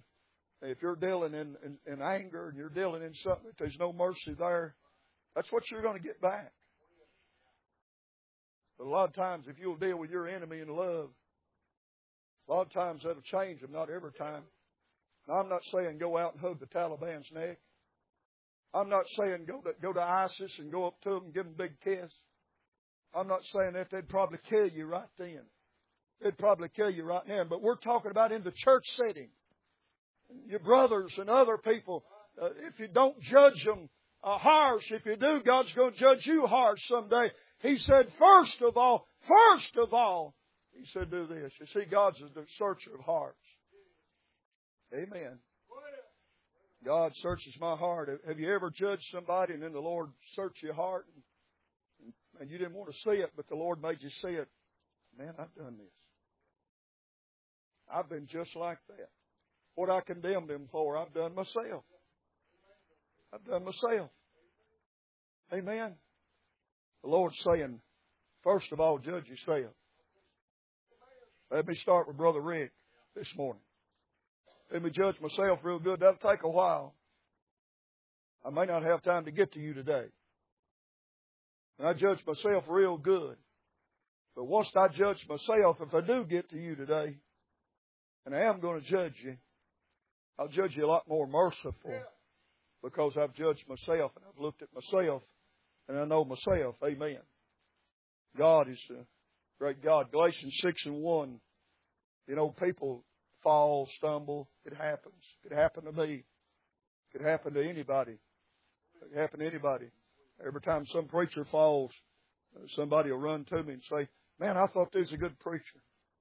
in anger and you're dealing in something that there's no mercy there, that's what you're going to get back. But a lot of times if you'll deal with your enemy in love, a lot of times that'll change them, not every time. Now, I'm not saying go out and hug the Taliban's neck. I'm not saying go to ISIS and go up to them and give them a big kiss. I'm not saying that. They'd probably kill you right then. They'd probably kill you right then. But we're talking about in the church setting. Your brothers and other people, if you don't judge them harsh, if you do, God's going to judge you harsh someday. He said, first of all, He said, do this. You see, God's the searcher of hearts. Amen. God searches my heart. Have you ever judged somebody and then the Lord searched your heart and you didn't want to see it, but the Lord made you see it? Man, I've done this. I've been just like that. What I condemned Him for, I've done myself. I've done myself. Amen. The Lord's saying, first of all, judge yourself. Let me start with Brother Rick this morning. Let me judge myself real good. That'll take a while. I may not have time to get to you today. And I judge myself real good. But once I judge myself, if I do get to you today, and I am going to judge you, I'll judge you a lot more merciful because I've judged myself and I've looked at myself and I know myself. Amen. God is a great God. Galatians 6:1. You know, people fall, stumble. It happens. It could happen to me. It could happen to anybody. It could happen to anybody. Every time some preacher falls, somebody will run to me and say, man, I thought this was a good preacher.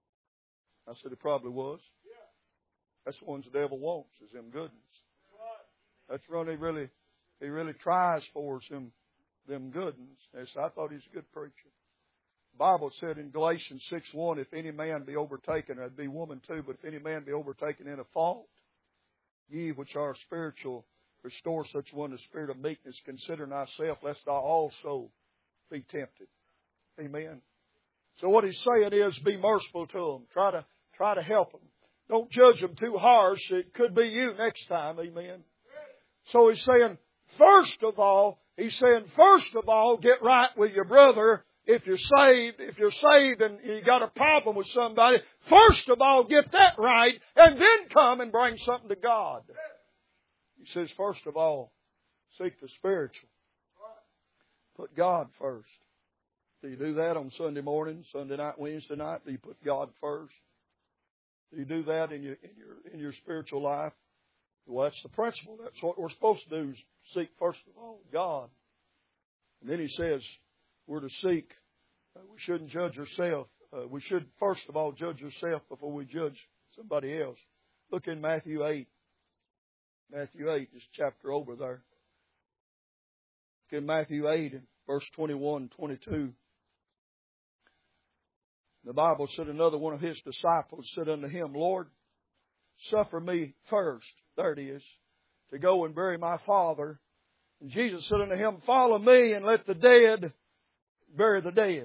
I said, it probably was. That's the ones the devil wants, is them good ones. That's what he really tries for, is them good ones. And so I thought he's a good preacher. The Bible said in Galatians 6:1, if any man be overtaken, that'd be woman too, but if any man be overtaken in a fault, ye which are spiritual, restore such one the spirit of meekness, considering thyself, lest thou also be tempted. Amen. So what he's saying is, be merciful to them. Try to help them. Don't judge them too harsh. It could be you next time. Amen. So he's saying, first of all, get right with your brother. If you're saved and you got a problem with somebody, first of all, get that right, and then come and bring something to God. He says, first of all, seek the spiritual. Put God first. Do you do that on Sunday morning, Sunday night, Wednesday night? Do you put God first? Do you do that in your spiritual life? Well, that's the principle. That's what we're supposed to do, is seek first of all God. And then he says we're to seek. We shouldn't judge ourselves. We should first of all judge ourselves before we judge somebody else. Look in Matthew 8. Matthew 8 is chapter over there. Look in Matthew 8 and verse 21 and 22. The Bible said, another one of his disciples said unto him, Lord, suffer me first, there it is, to go and bury my father. And Jesus said unto him, follow me and let the dead bury the dead.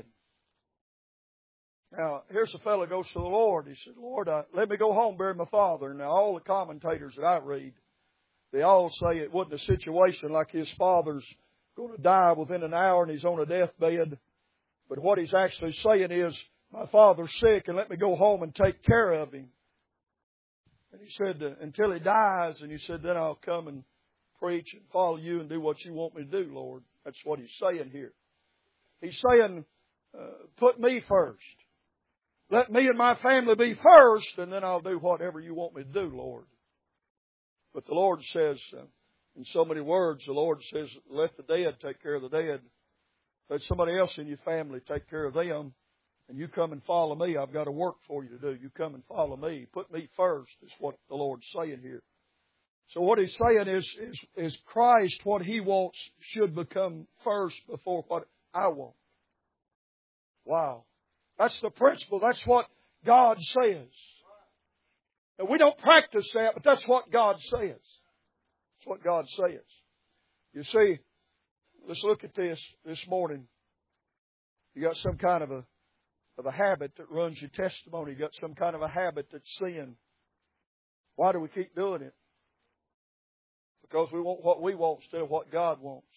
Now, here's a fellow goes to the Lord. He said, Lord, let me go home, bury my father. Now, all the commentators that I read, they all say it wasn't a situation like his father's going to die within an hour and he's on a deathbed. But what he's actually saying is, my father's sick and let me go home and take care of him. And he said, until he dies, and he said, then I'll come and preach and follow you and do what you want me to do, Lord. That's what he's saying here. He's saying, put me first. Let me and my family be first, and then I'll do whatever you want me to do, Lord. But the Lord says, in so many words, the Lord says, let the dead take care of the dead. Let somebody else in your family take care of them. And you come and follow me. I've got a work for you to do. You come and follow me. Put me first is what the Lord's saying here. So what He's saying is Christ, what He wants, should become first before what I want. Wow. That's the principle. That's what God says. Now, we don't practice that, but that's what God says. That's what God says. You see, let's look at this morning. You got some kind of a habit that runs your testimony. You got some kind of a habit that's sin. Why do we keep doing it? Because we want what we want instead of what God wants.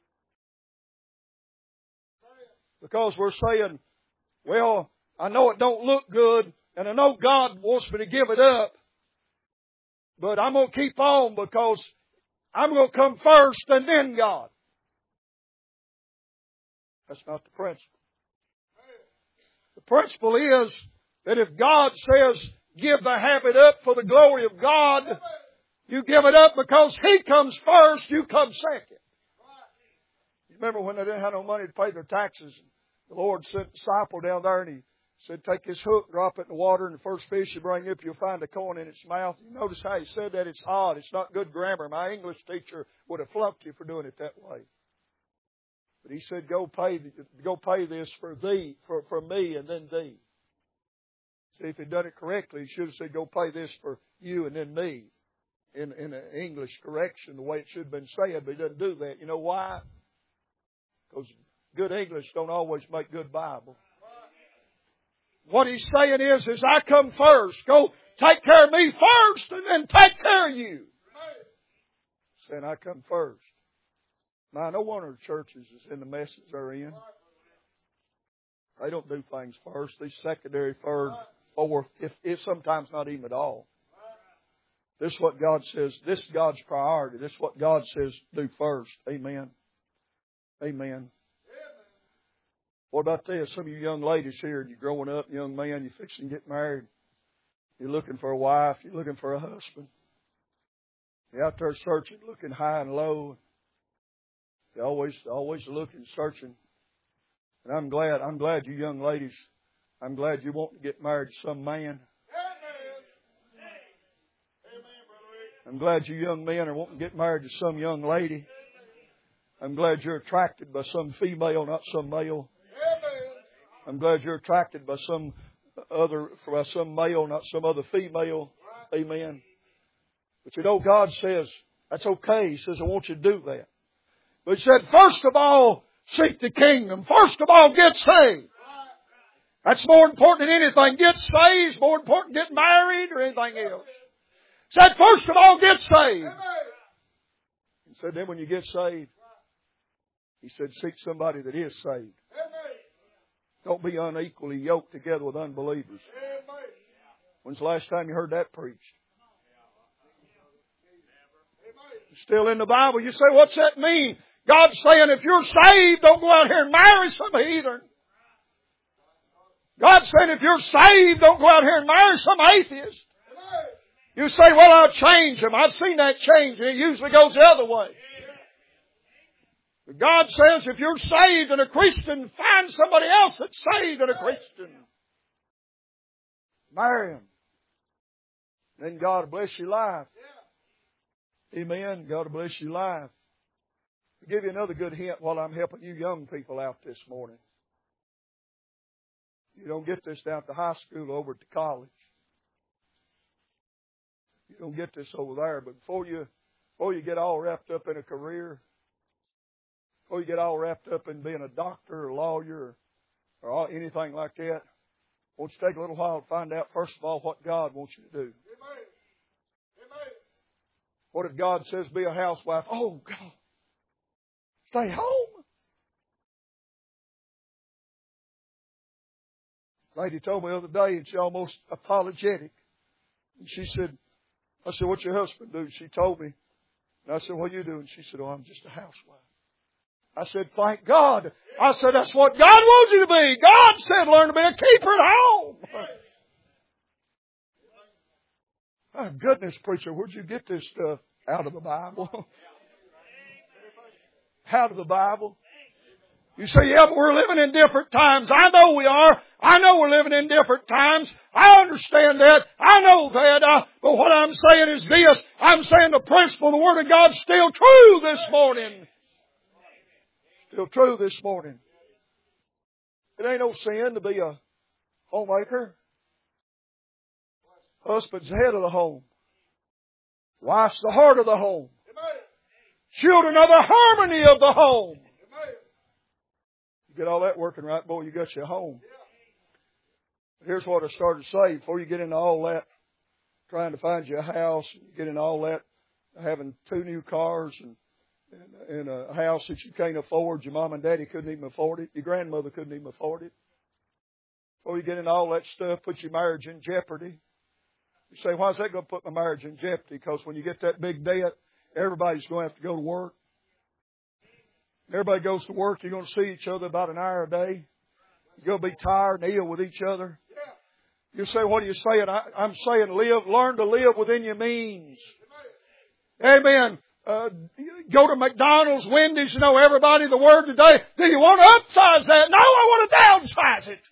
Because we're saying, well, I know it don't look good, and I know God wants me to give it up, but I'm going to keep on because I'm going to come first and then God. That's not the principle. The principle is that if God says, give the habit up for the glory of God, you give it up because He comes first, you come second. You remember when they didn't have no money to pay their taxes, the Lord sent a disciple down there and He said, take this hook, drop it in the water, and the first fish you bring up, you'll find a coin in its mouth. You notice how He said that? It's odd. It's not good grammar. My English teacher would have flunked you for doing it that way. But He said, go pay this for thee, for me, and then thee. See, if He'd done it correctly, He should have said, go pay this for you and then me. In an English correction, the way it should have been said, but He doesn't do that. You know why? Because good English don't always make good Bible. What He's saying is I come first. Go take care of me first and then take care of you. Saying I come first. Now, no wonder the churches is in the messes they're in. They don't do things first. These secondary, third, fourth, if sometimes not even at all. This is what God says. This is God's priority. This is what God says do first. Amen. Amen. What about this? Some of you young ladies here, you're growing up, young man, you're fixing to get married. You're looking for a wife. You're looking for a husband. You're out there searching, looking high and low. You're always looking, searching. And I'm glad you young ladies, I'm glad you want to get married to some man. I'm glad you young men are wanting to get married to some young lady. I'm glad you're attracted by some female, not some male. I'm glad you're attracted by some male, not some other female. Amen. But you know, God says, that's okay. He says, I want you to do that. But He said, first of all, seek the kingdom. First of all, get saved. That's more important than anything. Get saved is more important than getting married or anything else. He said, first of all, get saved. He said, then when you get saved, He said, seek somebody that is saved. Don't be unequally yoked together with unbelievers. When's the last time you heard that preached? Still in the Bible. You say, what's that mean? God's saying, if you're saved, don't go out here and marry some heathen. God's saying, if you're saved, don't go out here and marry some atheist. You say, well, I'll change them. I've seen that change, and it usually goes the other way. But God says, if you're saved and a Christian, find somebody else that's saved and a Christian. Marry him. Then God will bless your life. Amen. God will bless your life. I'll give you another good hint while I'm helping you young people out this morning. You don't get this down at the high school, over at the college. You don't get this over there. But before you get all wrapped up in a career, before you get all wrapped up in being a doctor or a lawyer or anything like that, won't you take a little while to find out, first of all, what God wants you to do? Amen. Amen. What if God says be a housewife? Oh, God. Stay home. Lady told me the other day, and she almost apologetic. And she said, I said, what's your husband do? She told me. And I said, what are you doing? She said, oh, I'm just a housewife. I said, thank God. I said, that's what God wants you to be. God said, learn to be a keeper at home. My goodness, preacher, where'd you get this stuff? Out of the Bible. Out of the Bible. You say, yeah, but we're living in different times. I know we are. I know we're living in different times. I understand that. I know that. But what I'm saying is this. I'm saying the principle of the Word of God's still true this morning. Still true this morning. It ain't no sin to be a homemaker. Husband's the head of the home. Wife's the heart of the home. Children are the harmony of the home. Get all that working right, boy, you got your home. Here's what I started to say. Before you get into all that, trying to find you a house, get into all that, having 2 new cars and a house that you can't afford. Your mom and daddy couldn't even afford it. Your grandmother couldn't even afford it. Before you get into all that stuff, put your marriage in jeopardy. You say, why is that going to put my marriage in jeopardy? Because when you get that big debt, everybody's going to have to go to work. Everybody goes to work. You're going to see each other about an hour a day. You're going to be tired and ill with each other. You say, what are you saying? I'm saying learn to live within your means. Amen. Go to McDonald's, Wendy's, everybody, the word today. Do you want to upsize that? No, I want to downsize it.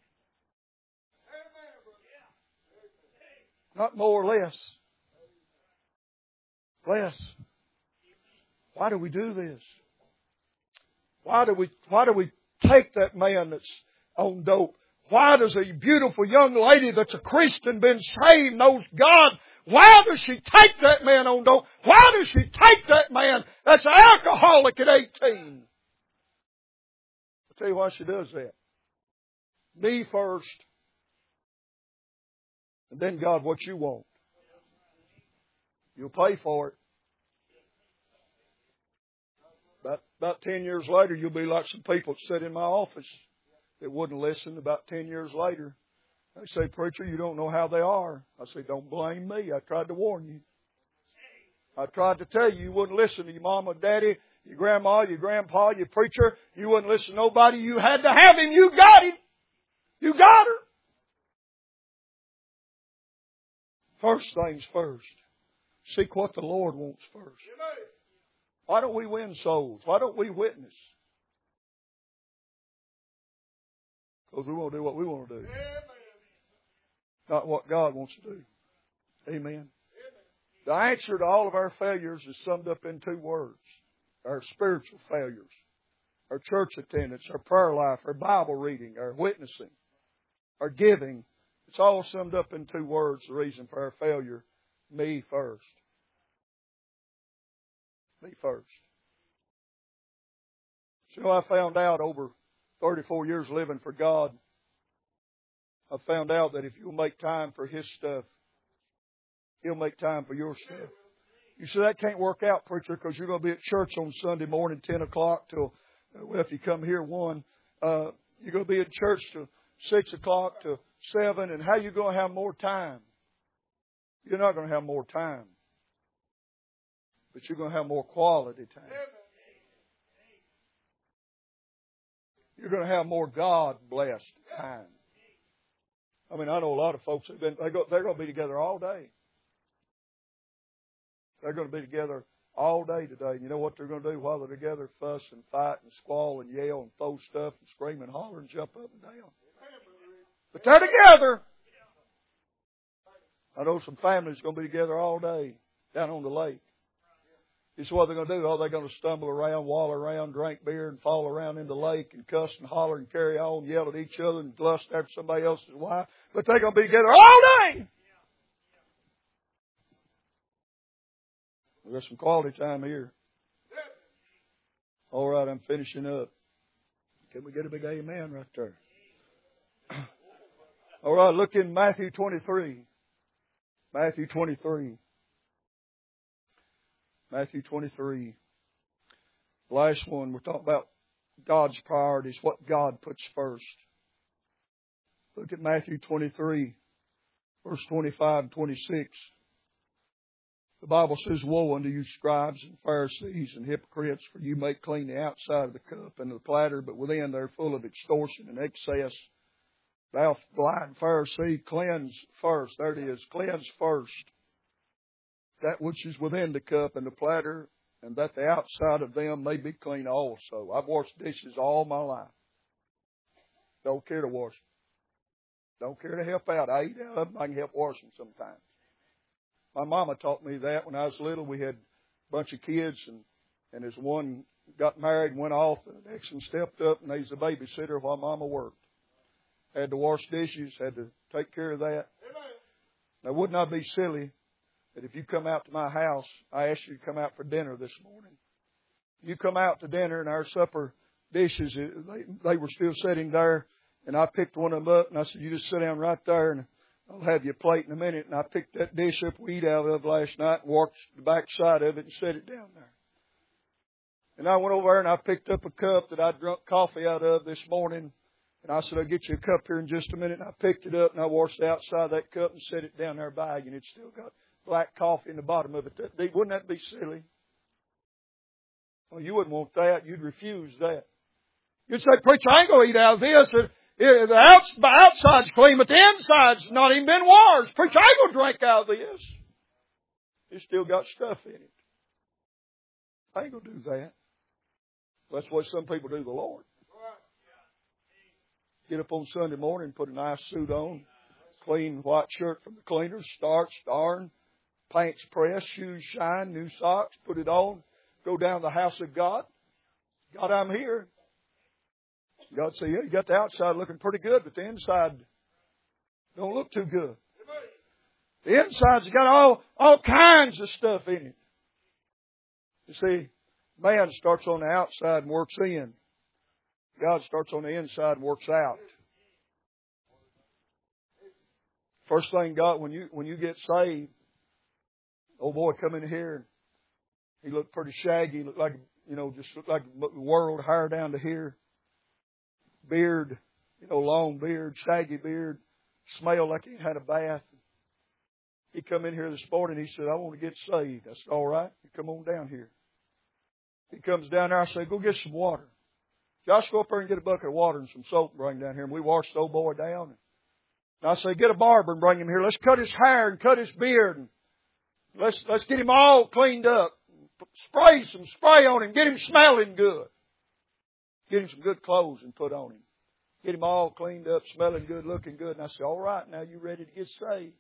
Not more or less. Less. Why do we do this? Why do we take that man that's on dope? Why does a beautiful young lady that's a Christian, been saved, knows God, why does she take that man on dope? Why does she take that man that's an alcoholic at 18? I'll tell you why she does that. Me first, and then God, what you want. You'll pay for it. About 10 years later, you'll be like some people that sit in my office that wouldn't listen. About 10 years later, they say, preacher, you don't know how they are. I say, don't blame me. I tried to warn you. I tried to tell you, you wouldn't listen to your mama, daddy, your grandma, your grandpa, your preacher. You wouldn't listen to nobody. You had to have him. You got him. You got her. First things first. Seek what the Lord wants first. Why don't we win souls? Why don't we witness? Because we want to do what we want to do. Not what God wants to do. Amen. The answer to all of our failures is summed up in 2 words. Our spiritual failures, our church attendance, our prayer life, our Bible reading, our witnessing, our giving. It's all summed up in 2 words, the reason for our failure. Me first. Me first. So I found out over 34 years living for God, I found out that if you'll make time for His stuff, He'll make time for your stuff. You say, that can't work out, preacher, because you're going to be at church on Sunday morning, 10 o'clock till, well, if you come here 1, you're going to be at church till 6 o'clock to 7, and how are you going to have more time? You're not going to have more time. But you're going to have more quality time. You're going to have more God-blessed time. I mean, I know a lot of folks, they're going to be together all day. They're going to be together all day today. And you know what they're going to do while they're together? Fuss and fight and squall and yell and throw stuff and scream and holler and jump up and down. But they're together. I know some families are going to be together all day down on the lake. You see what they're going to do? Oh, they're going to stumble around, wallow around, drink beer, and fall around in the lake and cuss and holler and carry on, yell at each other and lust after somebody else's wife. But they're going to be together all day. We've got some quality time here. All right, I'm finishing up. Can we get a big amen right there? All right, look in Matthew 23. Matthew 23. Matthew 23. Last one, we're talking about God's priorities, what God puts first. Look at Matthew 23, verse 25 and 26. The Bible says, woe unto you, scribes and Pharisees and hypocrites, for you make clean the outside of the cup and the platter, but within they're full of extortion and excess. Thou blind Pharisee, cleanse first. There it is. Cleanse first that which is within the cup and the platter, and that the outside of them may be clean also. I've washed dishes all my life. Don't care to wash them. Don't care to help out. I eat out of them. I can help wash them sometimes. My mama taught me that when I was little. We had a bunch of kids, and as one got married and went off, the next one stepped up and they was a babysitter while Mama worked. Had to wash dishes, had to take care of that. Now, wouldn't I be silly that if you come out to my house, I asked you to come out for dinner this morning. You come out to dinner and our supper dishes, they were still sitting there, and I picked one of them up and I said, you just sit down right there and I'll have you a plate in a minute. And I picked that dish up we ate out of last night and walked the back side of it and set it down there. And I went over there and I picked up a cup that I'd drunk coffee out of this morning. And I said, I'll get you a cup here in just a minute. And I picked it up and I washed the outside of that cup and set it down there by you. And it's still got black coffee in the bottom of it. Wouldn't that be silly? Well, you wouldn't want that. You'd refuse that. You'd say, preacher, I ain't going to eat out of this. The outside's clean, but the inside's not even been washed. Preacher, I ain't going to drink out of this. It's still got stuff in it. I ain't going to do that. That's what some people do the Lord. Get up on Sunday morning, put a nice suit on, clean white shirt from the cleaners, starch, darn, paint's pressed, shoes shine, new socks, put it on, go down to the house of God. God, I'm here. God say, yeah, you got the outside looking pretty good, but the inside don't look too good. The inside's got all kinds of stuff in it. You see, man starts on the outside and works in. God starts on the inside and works out. First thing God, when you get saved, old boy come in here and he looked pretty shaggy. He looked like, just looked like the world, hair down to here. Beard, long beard, shaggy beard. Smelled like he had a bath. He come in here this morning. He said, I want to get saved. I said, all right. You come on down here. He comes down there. I say, go get some water. Josh, go up there and get a bucket of water and some soap and bring it down here. And we washed the old boy down. And I say, get a barber and bring him here. Let's cut his hair and cut his beard. And let's get him all cleaned up. Spray some spray on him. Get him smelling good. Get him some good clothes and put on him. Get him all cleaned up, smelling good, looking good. And I say, all right, now you ready to get saved?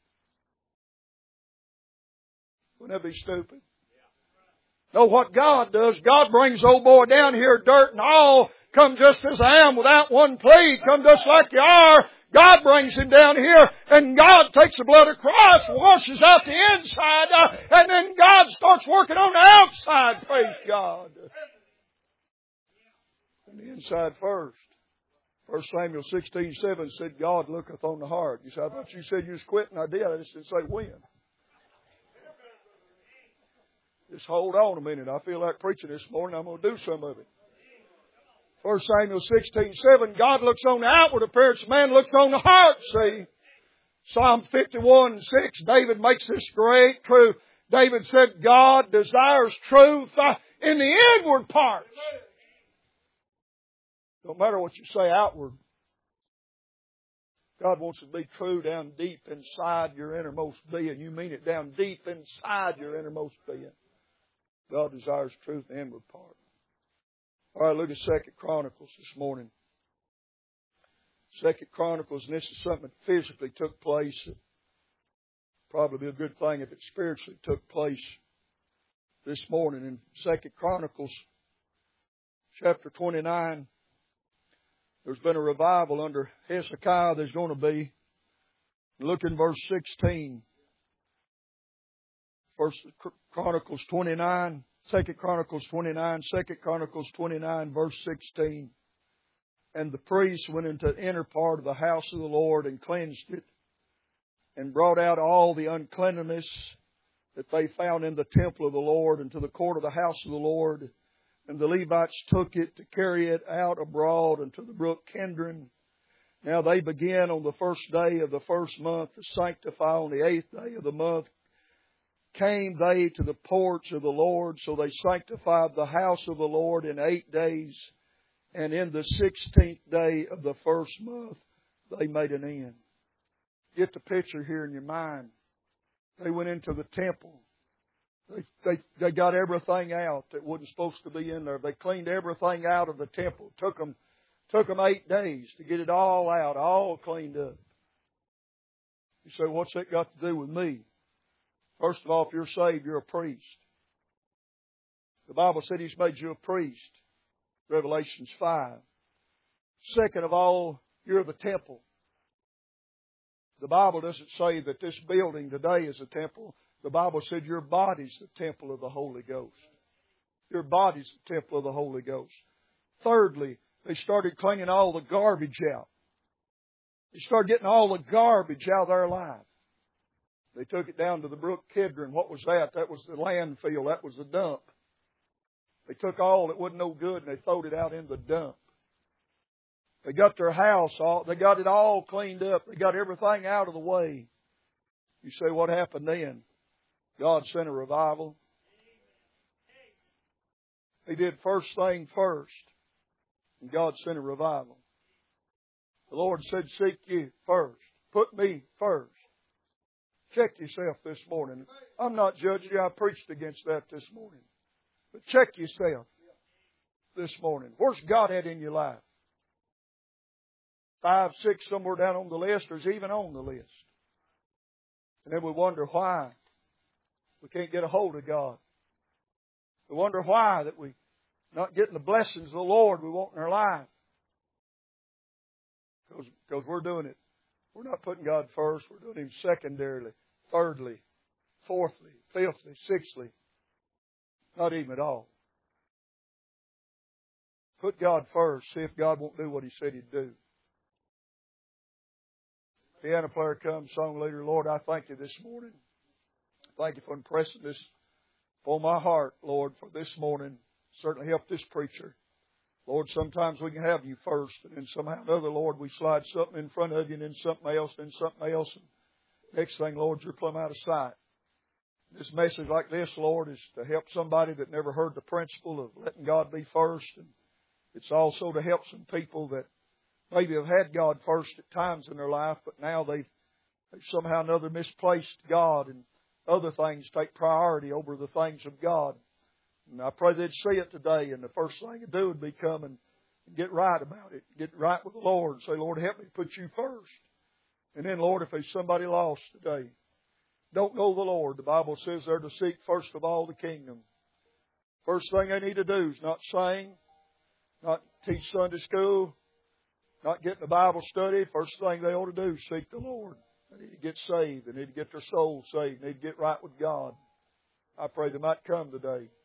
Wouldn't that be stupid? Know what God does? God brings old boy down here, dirt and all. Come just as I am without one plea. Come just like you are. God brings him down here, and God takes the blood of Christ, washes out the inside, and then God starts working on the outside. Praise God. And the inside first. 1 Samuel 16:7 said, God looketh on the heart. You said, I thought you said you was quitting. I did. I just didn't say when. Just hold on a minute. I feel like preaching this morning. I'm going to do some of it. 1 Samuel 16:7, God looks on the outward appearance. Man looks on the heart, see. Psalm 51:6, David makes this great truth. David said, God desires truth in the inward parts. Don't matter what you say outward. God wants to be true down deep inside your innermost being. You mean it down deep inside your innermost being. God desires truth in the inward part. All right, look at 2 Chronicles this morning. 2 Chronicles, and this is something that physically took place. It'd probably be a good thing if it spiritually took place this morning. In 2 Chronicles, chapter 29, there's been a revival under Hezekiah. There's going to be. Look in verse 16. 1 Chronicles 29, 2 Chronicles 29, 2 Chronicles 29, verse 16. And the priests went into the inner part of the house of the Lord and cleansed it, and brought out all the uncleanness that they found in the temple of the Lord and to the court of the house of the Lord. And the Levites took it to carry it out abroad unto the brook Kendron. Now they began on the first day of the first month to sanctify. On the 8th day of the month came they to the porch of the Lord. So they sanctified the house of the Lord in 8 days. And in the 16th day of the first month, they made an end. Get the picture here in your mind. They went into the temple. They got everything out that wasn't supposed to be in there. They cleaned everything out of the temple. Took them 8 days to get it all out, all cleaned up. You say, what's that got to do with me? First of all, if you're saved, you're a priest. The Bible said He's made you a priest. Revelations 5. Second of all, you're the temple. The Bible doesn't say that this building today is a temple. The Bible said your body's the temple of the Holy Ghost. Your body's the temple of the Holy Ghost. Thirdly, they started cleaning all the garbage out. They started getting all the garbage out of their life. They took it down to the brook Kidron. What was that? That was the landfill. That was the dump. They took all that wasn't no good and they throwed it out in the dump. They got their house they got it all cleaned up. They got everything out of the way. You say, what happened then? God sent a revival. He did first thing first. And God sent a revival. The Lord said, seek you first. Put me first. Check yourself this morning. I'm not judging you. I preached against that this morning. But check yourself this morning. Where's God at in your life? 5, 6, somewhere down on the list, or is He even on the list? And then we wonder why we can't get a hold of God. We wonder why that we're not getting the blessings of the Lord we want in our life. Because we're doing it. We're not putting God first. We're doing Him secondarily, thirdly, fourthly, fifthly, sixthly. Not even at all. Put God first. See if God won't do what He said He'd do. Piano player comes, song leader. Lord, I thank You this morning. Thank You for impressing this upon my heart, Lord, for this morning. Certainly help this preacher. Lord, sometimes we can have You first, and then somehow or another, Lord, we slide something in front of You, and then something else, and then something else. And next thing, Lord, You're plumb out of sight. This message like this, Lord, is to help somebody that never heard the principle of letting God be first. And it's also to help some people that maybe have had God first at times in their life, but now they've somehow or another misplaced God, and other things take priority over the things of God. And I pray they'd see it today, and the first thing to do would be come and get right about it. Get right with the Lord and say, Lord, help me put You first. And then, Lord, if there's somebody lost today, don't know the Lord, the Bible says they're to seek first of all the kingdom. First thing they need to do is not sing, not teach Sunday school, not get in the Bible study. First thing they ought to do is seek the Lord. They need to get saved. They need to get their soul saved. They need to get right with God. I pray they might come today.